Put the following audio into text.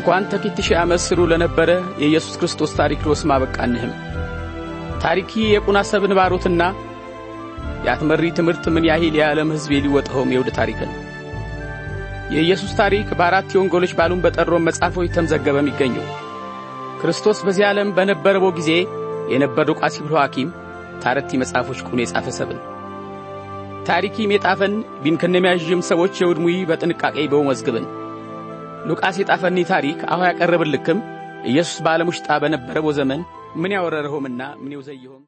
እንኳን ተኪትሽ አመስሩ ለነበረ የኢየሱስ ክርስቶስ ታሪክ ሮስ ማበቃንህም ታሪኪ የቁናሰብን ባሮትና ያትመሪ ትምርት ምን ያህል የዓለም ሕዝብ ሊወጣውም የውድ ታሪክን የኢየሱስ ታሪክ በአራት የወንጌሎች ባሉን በጠሮም መጻፎች ተመዘገበም ይገኛል። ክርስቶስ በዚህ ዓለም በነበረው ጊዜ የነበረው ቃሲብሮ ሐኪም ታረቲ መጻፎች ቁኔ ጻፈ ሰብን ታሪኪ መጣፈን ቢንከነሚያጅም ሰዎች የውድሙይ በጥንቃቄ በመዝግበን ሉቃስ የጣፈኒ ታሪክ አሁ ያቀርብልክም ኢየሱስ በዓለም ውስጥ በነበረው ዘመን ምን ያወረረውምና ምን ይወዘየውም